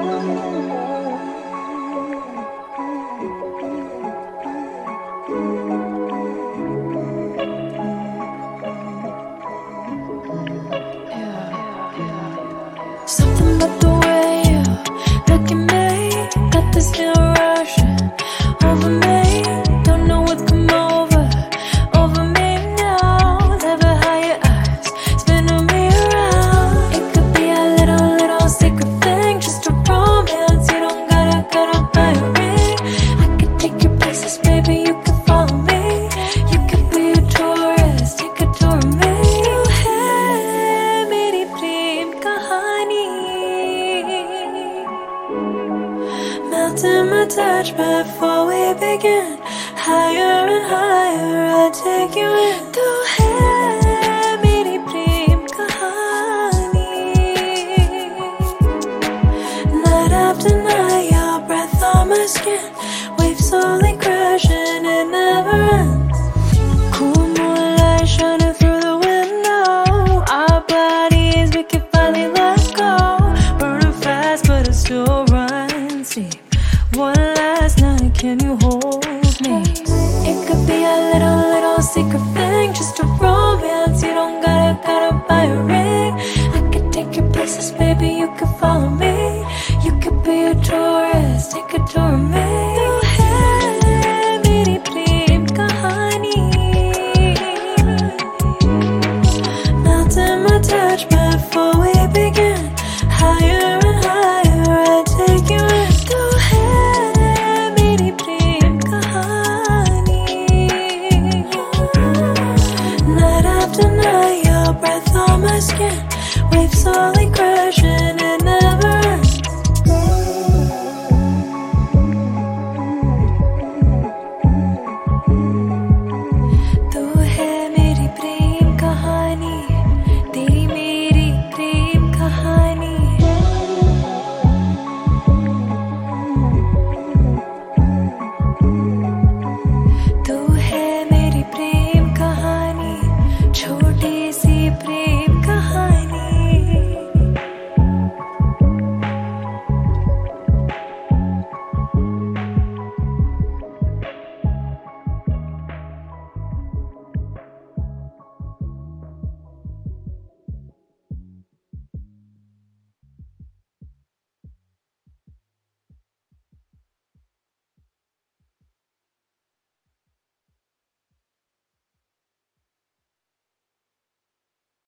Something about the way you look at me, got this feeling rushing over me. Don't know what's come over me now. Never hide your eyes, spinning me around. It could be a little secret thing, just a romance. You don't gotta buy a ring. I could take you places, baby, you could follow me. You could be a tourist, take a tour of me. You है मेरी प्रेम कहानी, melt in my touch before we begin. Higher and higher, I'll take you in. तू है मेरी प्रेम कहानी. Night after night, your breath on my skin. Waves slowly crashing, it never ends. Cool moonlight shining through the window. Our bodies, we can finally let go. Burning fast, but it still runs deep. One last night, can you hold me? It could be a little secret thing, just a romance. You don't gotta buy a ring. I could take you places, baby, you could follow me. You could be a tourist, take a tour of me.